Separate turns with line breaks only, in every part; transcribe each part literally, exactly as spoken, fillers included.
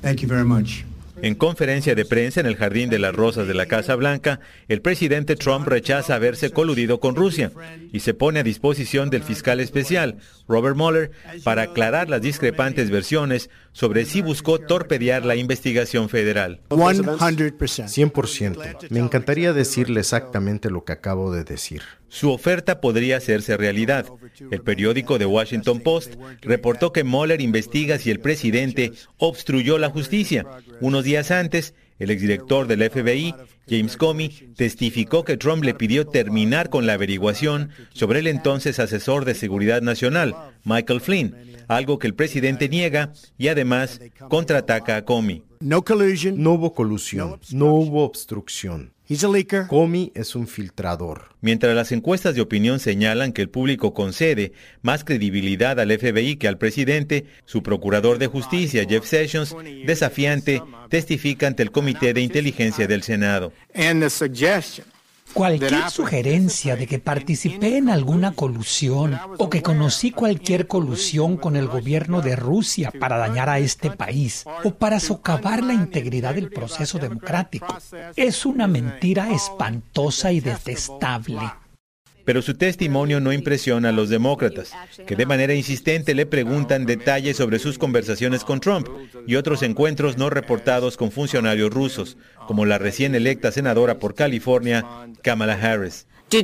Thank you very much.
En conferencia de prensa en el Jardín de las Rosas de la Casa Blanca, el presidente Trump rechaza haberse coludido con Rusia y se pone a disposición del fiscal especial, Robert Mueller, para aclarar las discrepantes versiones sobre si buscó torpedear la investigación federal.
cien por ciento. Me encantaría decirle exactamente lo que acabo de decir.
Su oferta podría hacerse realidad. El periódico The Washington Post reportó que Mueller investiga si el presidente obstruyó la justicia. Unos días antes, el exdirector del F B I, James Comey, testificó que Trump le pidió terminar con la averiguación sobre el entonces asesor de Seguridad Nacional, Michael Flynn, algo que el presidente niega y además contraataca a Comey.
No hubo colusión, no hubo obstrucción. Comey es un filtrador.
Mientras las encuestas de opinión señalan que el público concede más credibilidad al F B I que al presidente, su procurador de justicia, Jeff Sessions, desafiante, testifica ante el Comité de Inteligencia del Senado.
Cualquier sugerencia de que participé en alguna colusión o que conocí cualquier colusión con el gobierno de Rusia para dañar a este país o para socavar la integridad del proceso democrático es una mentira espantosa y detestable.
Pero su testimonio no impresiona a los demócratas, que de manera insistente le preguntan detalles sobre sus conversaciones con Trump y otros encuentros no reportados con funcionarios rusos, como la recién electa senadora por California, Kamala Harris.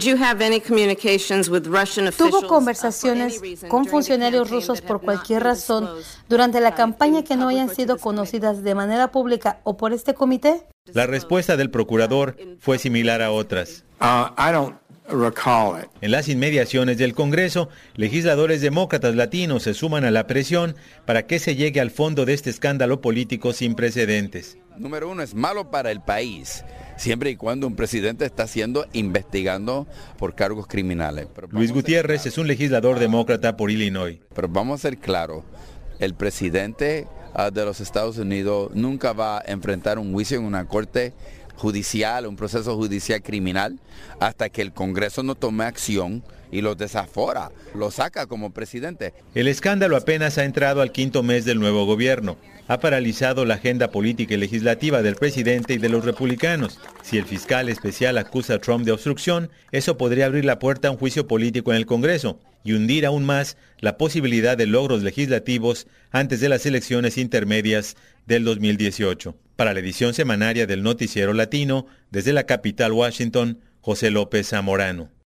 ¿Tuvo conversaciones con funcionarios rusos por cualquier razón durante la campaña que no hayan sido conocidas de manera pública o por este comité?
La respuesta del procurador fue similar a otras.
Uh, I don't recall it.
En las inmediaciones del Congreso, legisladores demócratas latinos se suman a la presión para que se llegue al fondo de este escándalo político sin precedentes.
Número uno, es malo para el país, siempre y cuando un presidente está siendo investigando por cargos criminales.
Luis Gutiérrez claro. es un legislador demócrata por Illinois.
Pero vamos a ser claros, el presidente uh, de los Estados Unidos nunca va a enfrentar un juicio en una corte judicial, un proceso judicial criminal, hasta que el Congreso no tome acción y lo desafora, lo saca como presidente.
El escándalo apenas ha entrado al quinto mes del nuevo gobierno. Ha paralizado la agenda política y legislativa del presidente y de los republicanos. Si el fiscal especial acusa a Trump de obstrucción, eso podría abrir la puerta a un juicio político en el Congreso y hundir aún más la posibilidad de logros legislativos antes de las elecciones intermedias del dos mil dieciocho. Para la edición semanaria del Noticiero Latino, desde la capital Washington, José López Zamorano.